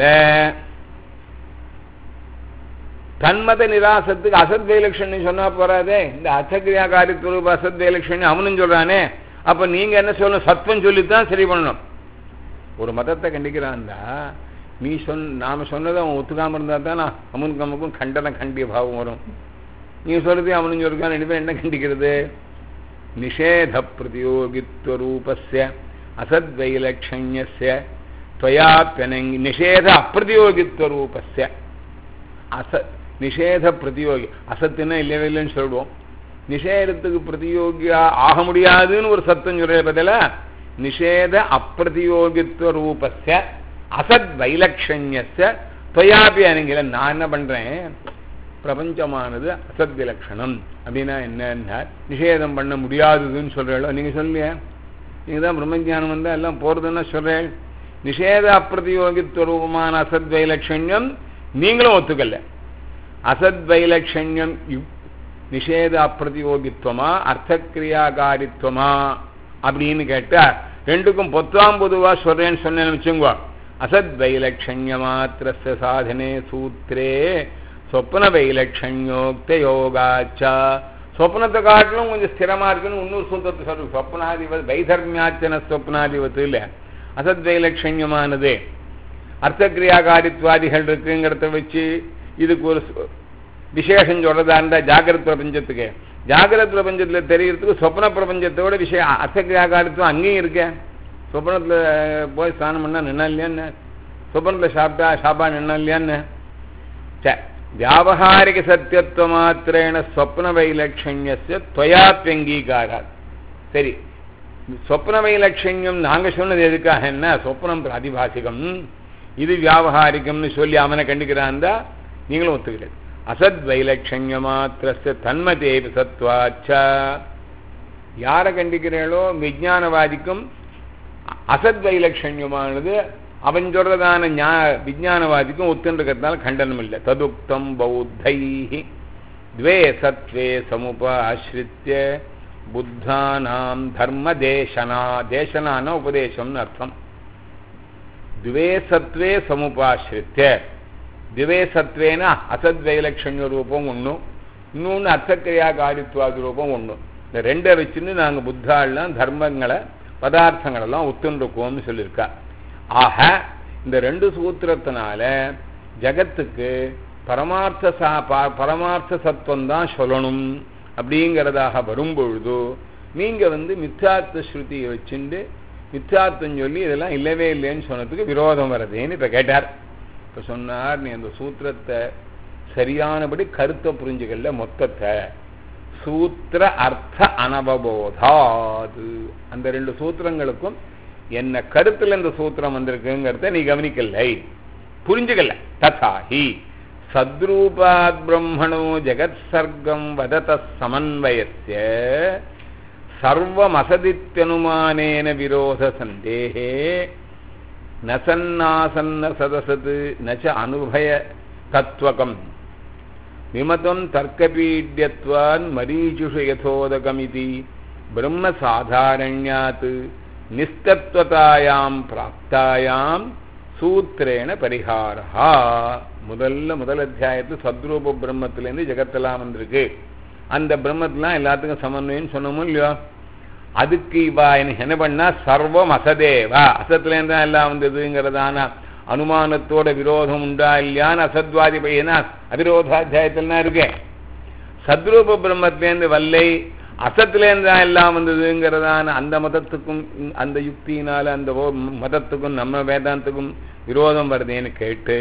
தன்மத நிராசத்துக்கு அசத் வைலட்சண்யம் சொன்னா போறாதே. இந்த அசக்கிரியாகாரித்துவ அசத் வைலட்சண்யம் அவனும் சொல்றானே. அப்ப நீங்க என்ன சொல்லணும்? சத்வம் சொல்லித்தான் சரி பண்ணணும். ஒரு மதத்தை கண்டிக்கிறான்டா, நீ நாம சொன்னதை அவன் ஒத்துக்காம இருந்தா தான் அவனுக்கு நமக்கும் கண்டிய பாவம் வரும். நீ சொல்றது அவனு சொல்றான், ரெண்டு பேரும் என்ன கண்டிக்கிறது? நிஷேத பிரதியோகித்துவ ரூபஸ்ய அசத் வைலட்சண்யஸ்ய त्वयाप्यनंगि निषेध अप्रतियोगित्व रूपस्य असत निषेध प्रतियोगी असत्तना இல்லவே இல்லன்னு சொல்றோம். நிஷேதத்துக்கு பிரதியோகியா ஆக முடியாதுன்னு ஒரு சத்தம் சொல்ற பதில நிஷேத அப்பிரதியோகித்துவ ரூபஸ்ய அசத் வைலக்ஷண்யஸ்ய त्वयाप्यनंगिல நான் என்ன பண்றேன்? பிரபஞ்சமானது அசத் விலக்ஷணம் அப்படின்னா என்னன்னா நிஷேதம் பண்ண முடியாதுன்னு சொல்றீங்களோ? நீங்க சொல்லிய நீங்க தான் பிரம்மஞானம் வந்தா எல்லாம் போறதுன்னா சொல்றேன். நிஷேத அப்பிரதியோகித்துவ ரூபமான அசத் வைலக்ஷண்யம் நீங்களும் ஒத்துக்கல. அசத் வைலக்ஷண்யம் நிஷேத அப்பிரதியோகித்துவமா அர்த்தக்கிரியாகாரித்துவமா அப்படின்னு கேட்டா ரெண்டுக்கும் பொதுவா சொல்றேன்னு சொன்னேன்னு வச்சுங்க. அசத் வைலக்ஷண்ய மாத்திரஸ்ய சாதனே சூத்திரே சொப்ன வைலக்ஷண்யோக்த யோகாச்சா. சொப்னத்தை காட்டிலும் கொஞ்சம் ஸ்திரமா இருக்குன்னு இன்னொரு சூத்திரத்தை சொல்ற. சொப்னாதிபதி வைதர்மியாச்சன சொப்னாதிபத்து இல்ல. அசத் வைலக்ஷண்யமானது அர்த்தக்கிரியாகாரித்வாதிகள் இருக்குங்கிறத வச்சு இதுக்கு ஒரு விசேஷம் சொல்றதா இருந்தா ஜாகிரத் பிரபஞ்சத்துக்கு, ஜாகிரத் பிரபஞ்சத்துல தெரியறதுக்கு சொப்ன பிரபஞ்சத்தோட விஷயம் அர்த்தக்கிரியாகாரித்துவம் அங்கேயும் இருக்க. சொப்னத்துல போய் ஸ்நானம் பண்ணா நின்னா இல்லையான்னு, சொப்னத்துல சாப்பா நின்னா இல்லையான்னு. வியாவகாரிக சத்தியத்துவ மாத்திரேன ஸ்வப்ன வைலக்ஷண்யஸ்ய त्वयाप्यंगीकारात्. சரி, சொப்ன வைலக்ஷண்யம் நாங்க சொன்னது எதுக்காக? என்ன சொப்னம் பிராதிபாசிகம், இது வியாவகாரிகம்னு சொல்லி அவனை கண்டிக்கிறான். நீங்களும் ஒத்துக்கிறது. அசத் வைலக்ஷண்ய மாத்திரஸ்ய தன்மதேபி சத்வாச்ச. யாரை கண்டிக்கிறீங்களோ விஞ்ஞானவாதிக்கும் அசத் வைலக்ஷண்யமானது அவன் சொல்றதான விஞ்ஞானவாதிக்கும் ஒத்துன்றதுனால கண்டனம் இல்லை. ததுக்தம் பௌத்தைஹி द्वे सत्वे समुपाश्रित्य बुद्धानां धर्म देशना. देशनाना उपदेशम अर्थम. द्वे सत्वे समुपाश्रित्य, द्वे सत्वेन असद्वैलक्षण्य रूपम उन्नु, இன்னொன்று அர்த்தக்கிரியாகாரித்வாதி ரூபம் ஒன்று. இந்த ரெண்டை வச்சுன்னு நாங்கள் புத்தாலாம் தர்மங்களை பதார்த்தங்களெல்லாம் ஒத்துருக்கோம்னு சொல்லியிருக்கா. ஆக இந்த ரெண்டு சூத்திரத்தினால ஜகத்துக்கு பரமார்த்த சத்துவம் தான் சொல்லணும் அப்படிங்கிறதாக வரும்பொழுது நீங்க மித்யாத்வ ஸ்ருதியை வச்சுட்டு மித்யாத்வம் சொல்லி இதெல்லாம் இல்லவே இல்லைன்னு சொன்னதுக்கு விரோதம் வருதுன்னு இப்ப கேட்டார். இப்ப சொன்னார், நீ அந்த சூத்திரத்தை சரியானபடி கருத்தை புரிஞ்சுக்கல. மொத்தத்தை சூத்திர அர்த்த அனவபோதாது, அந்த ரெண்டு சூத்திரங்களுக்கும் என்ன கருத்துல இந்த சூத்திரம் வந்திருக்குங்கிறத நீ கவனிக்கலை, புரிஞ்சுக்கல. ததாஹி சத்ரூபாத் பிரம்மணோ ஜெகத் சர்க்கம் வதத சமன்வயஸ்ய சர்வமசதித்யனுமானேன விரோத சந்தேகே நசன்னாசன்ன சதசத் நச்ச அனுபய தத்வகம் விமதம் தர்க்கபீட்யத்வான் மரீச்சுஷு யதோதகமிதி பிரம்ம சாதாரண்யாத் நிஸ்தத்வதாயாம் பிராப்தாயாம் சூத்திரேன பரிஹாரஹா. முதல் அத்தியாயத்து சத்ரூப பிரம்மத்திலேருந்து ஜெகத்தெல்லாம் வந்திருக்கு. அந்த பிரம்மத்திலாம் எல்லாத்துக்கும் சமன்வயம் சொன்னோமோ இல்லையோ, அதுக்கு இவா என்ன பண்ணா சர்வம் அசதேவா, அசத்துலேருந்து தான் எல்லாம் வந்ததுங்கிறதான அனுமானத்தோட விரோதம் உண்டா இல்லையான்னு அசத்வாதி பையனா அவிரோதாத்தியாயத்தில்தான் இருக்கு. சத்ரூப பிரம்மத்திலேருந்து வல்லை அசத்திலேருந்து தான் எல்லாம் வந்ததுங்கிறதான அந்த மதத்துக்கும் அந்த யுக்தியினால அந்த மதத்துக்கும் நம்ம வேதாந்தத்துக்கும் விரோதம் வருதுன்னு கேட்டு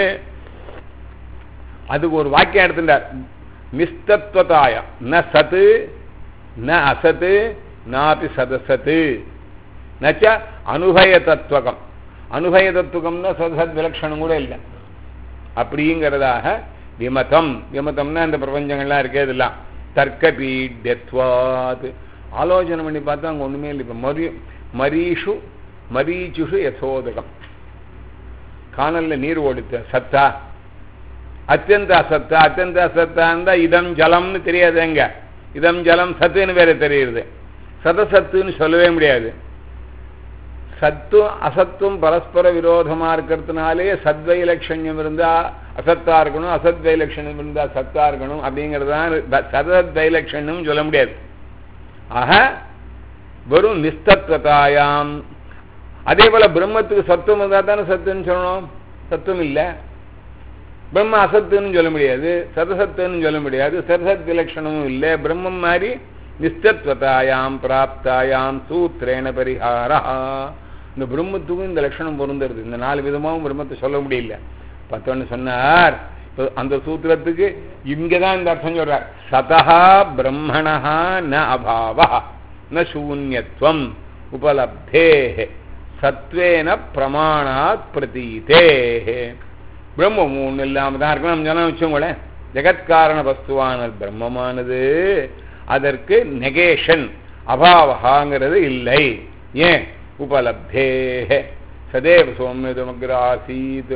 அதுக்கு ஒரு வாக்கியம் எடுத்துட்டார். நிஸ்தத்வதாய ந சத்து ந அசத்து நாபி சதசத்து நச்ச அனுபய தத்துவகம். அனுபய தத்துவம்னா சதசத் விலட்சணம் கூட இல்லை அப்படிங்கிறதாக விமதம். விமதம்னா அந்த பிரபஞ்சங்கள்லாம் இருக்கே இதெல்லாம் தர்க்கபீட்யத்வாத். ஆலோசனை பண்ணி பார்த்தா அங்கே ஒன்றுமே இல்லை. இப்போ மரீச்சுஷு யசோதகம், காணல்ல நீர் ஓடித்த சத்தா அத்தியந்த அசத்தா. அத்தியந்த அசத்தா இருந்தா இதம் ஜலம்னு தெரியாது. எங்க இதம் ஜலம் சத்துன்னு வேற தெரியுது, சதசத்துன்னு சொல்லவே முடியாது. சத்துவம் அசத்துவம் பரஸ்பர விரோதமா இருக்கிறதுனாலே சத்வைலட்சண்யம் இருந்தா அசத்தா இருக்கணும், அசத்வைலட்சண்யம் இருந்தா சத்தா இருக்கணும் அப்படிங்கிறதுதான் சதத்வைலட்சண்யம் சொல்ல முடியாது. ஆக வெறும் நிஸ்தத்வதாயாம். அதே போல பிரம்மத்துக்கு சத்துவம் இருந்தா தானே சத்துன்னு சொல்லணும். சத்துவம் இல்லை, பிரம்ம அசத்துன்னு சொல்ல முடியாது, சதசத்துன்னு சொல்ல முடியாது, சதசத் விலட்சணமும் இல்லை. பிரம்மம் மாதிரி நிஸ்தத்வதாயாம் பிராப்தாயாம் சூத்திரேன பரிஹாரா. இந்த பிரம்மத்துக்கும் இந்த லட்சணம் பொருந்துறது. இந்த 4 விதமாகவும் பிரம்மத்தை சொல்ல முடியல. பத்தொன்னு சொன்னார். அந்த சூத்திரத்துக்கு இங்கதான் இந்த அர்த்தம் சொல்றார். சதஹா பிரம்மணஹா ந அபாவா ந சூன்யத்வம் உபலப்தே சத்வேன பிரமாணாத் பிரதீதே. பிரம்மம் ஒன்றும் இல்லாம தான் இருக்கணும் சொன்னா வச்சோங்களேன். ஜெகத்காரண வஸ்துவான பிரம்மமானது அதற்கு நெகேஷன் அபாவகாங்கிறது இல்லை. ஏன்? உபலப்தே சதேவ சௌமியதமக்ராசீத்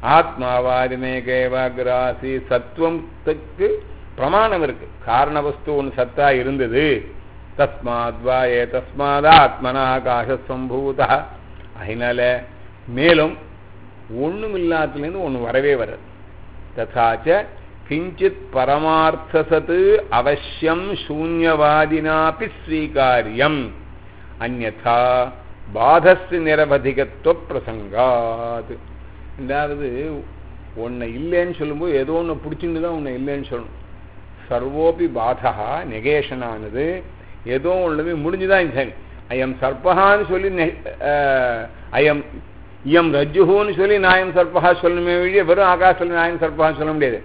ஆத்மாவாதிமேகேவாகிராசி. சத்துவத்துக்கு பிரமாணம் இருக்கு. காரண வஸ்து ஒன்று சத்தா இருந்தது. தஸ்மாத்வா ஏ தஸ்மாத் ஆத்மனா ஆகாச சம்பூதா. அதனால மேலும் ஒண்ணும் இல்லாததுலேருந்து ஒன்று வரவே வராது. ததாச்ச கிஞ்சித் பரமார்த்தசத்து அவசியம் சூன்யவாதினாபி ஸ்வீகாரியம் அந்யதா பாதஸ்ய நிரவதிகத்துவ பிரசங்காத். ரெண்டாவது ஒன்றை இல்லைன்னு சொல்லும்போது ஏதோ ஒன்று பிடிச்சிட்டு தான் ஒன்று இல்லைன்னு சொல்லணும். சர்வோபி பாதா நெகேஷனானது ஏதோ ஒன்றுமே முடிஞ்சுதான். ஐயம் சர்பகான்னு சொல்லி ஐயம் இயம் ரஜ்ஜுன்னு சொல்லி நாயம் சர்பகா சொல்லணுமே வழியே வெறும் ஆகாசத்தில் நாயம் சர்பகா சொல்ல முடியாது.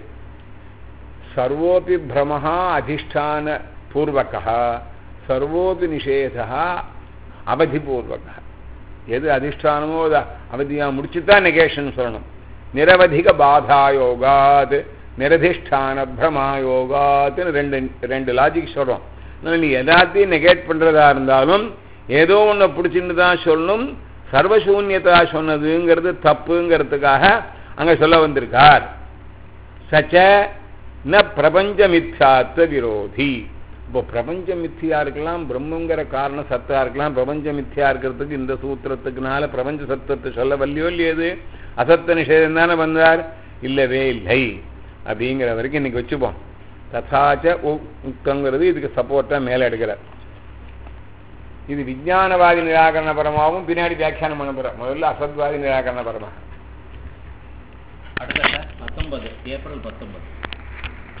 சர்வோபி பிரமஹா அதிஷ்டான பூர்வகா சர்வோபி நிஷேதா அவதிபூர்வகா. எது அதிஷ்டானமோ அவதியா முடிச்சுதான் நெகேஷன் சொல்லணும். நிரவதிக பாதாயோகாத் நிரதிஷ்டான பிரமாயோகாத்னு ரெண்டு லாஜிக் சொல்றோம். நீ எல்லாத்தையும் நெகேட் பண்றதா இருந்தாலும் ஏதோ ஒன்று பிடிச்சின்னு தான் சொல்லணும். சர்வசூன்யதா சொன்னதுங்கிறது தப்புங்கிறதுக்காக அங்க சொல்ல வந்திருக்கார். சச்ச ந பிரபஞ்ச மித்யாத்வ விரோதி. இப்போ பிரபஞ்ச மித்தியா இருக்கலாம், பிரம்மங்கிற காரணம் சத்தா இருக்கலாம். பிரபஞ்ச மித்தியா இருக்கிறதுக்கு இந்த சூத்திரத்துக்குனால பிரபஞ்ச சத்தத்தை சொல்ல வல்லியோ இல்லையது அசத்த நிஷேதம் தானே வந்தார். இல்லவே இல்லை அப்படிங்கிற வரைக்கும் இன்னைக்கு வச்சுப்போம். ததாச்ச உக்தங்கிறது இதுக்கு சப்போர்ட்டா மேலே எடுக்கிறார். இது விஞ்ஞானவாதி நிராகரண பரமாவும் பின்னாடி வியாக்கியானம் பண்ண போற. முதல்ல அசத்வாதி நிராகரண பரமா. அடுத்த 19 ஏப்ரல் 19